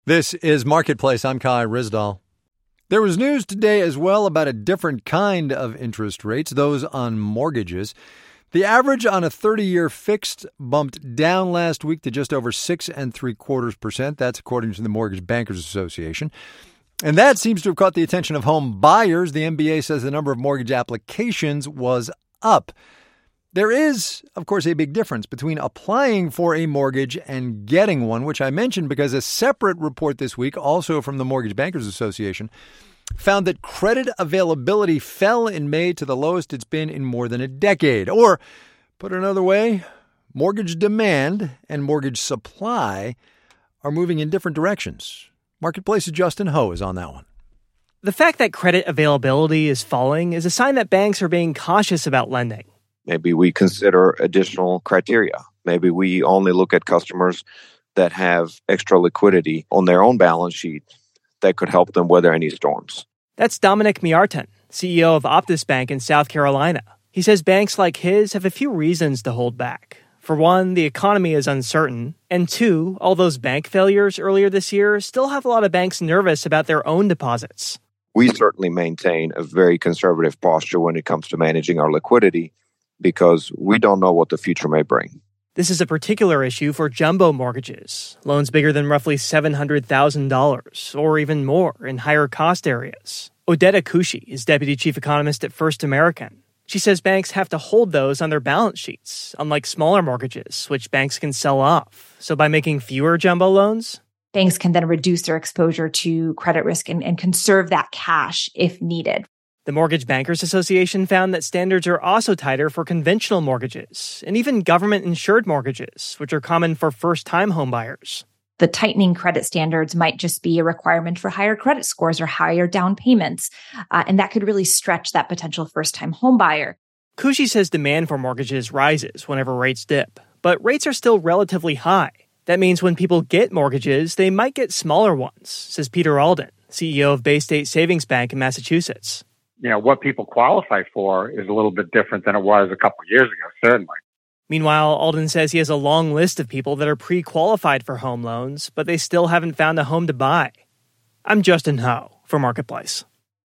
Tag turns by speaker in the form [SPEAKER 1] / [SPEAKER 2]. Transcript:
[SPEAKER 1] This is Marketplace. I'm Kai Ryssdal. There was news today as well about a different kind of interest rates, those on mortgages. The average on a 30-year fixed bumped down last week to just over 6.75%. That's according to the Mortgage Bankers Association. And that seems to have caught the attention of home buyers. The MBA says the number of mortgage applications was up. There is, of course, a big difference between applying for a mortgage and getting one, which I mentioned because a separate report this week, also from the Mortgage Bankers Association, found that credit availability fell in May to the lowest it's been in more than a decade. Or, put another way, mortgage demand and mortgage supply are moving in different directions. Marketplace's Justin Ho is on that one.
[SPEAKER 2] The fact that credit availability is falling is a sign that banks are being cautious about lending.
[SPEAKER 3] Maybe we consider additional criteria. Maybe we only look at customers that have extra liquidity on their own balance sheet that could help them weather any storms.
[SPEAKER 2] That's Dominic Miarton, CEO of Optus Bank in South Carolina. He says banks like his have a few reasons to hold back. For one, the economy is uncertain. And two, all those bank failures earlier this year still have a lot of banks nervous about their own deposits.
[SPEAKER 3] We certainly maintain a very conservative posture when it comes to managing our liquidity, because we don't know what the future may bring.
[SPEAKER 2] This is a particular issue for jumbo mortgages, loans bigger than roughly $700,000 or even more in higher cost areas. Odetta Kushi is deputy chief economist at First American. She says banks have to hold those on their balance sheets, unlike smaller mortgages, which banks can sell off. So by making fewer jumbo loans,
[SPEAKER 4] banks can then reduce their exposure to credit risk and conserve that cash if needed.
[SPEAKER 2] The Mortgage Bankers Association found that standards are also tighter for conventional mortgages and even government-insured mortgages, which are common for first-time homebuyers.
[SPEAKER 4] The tightening credit standards might just be a requirement for higher credit scores or higher down payments, and that could really stretch that potential first-time homebuyer.
[SPEAKER 2] Kushi says demand for mortgages rises whenever rates dip, but rates are still relatively high. That means when people get mortgages, they might get smaller ones, says Peter Alden, CEO of Bay State Savings Bank in Massachusetts.
[SPEAKER 5] What people qualify for is a little bit different than it was a couple of years ago, certainly.
[SPEAKER 2] Meanwhile, Alden says he has a long list of people that are pre-qualified for home loans, but they still haven't found a home to buy. I'm Justin Ho for Marketplace.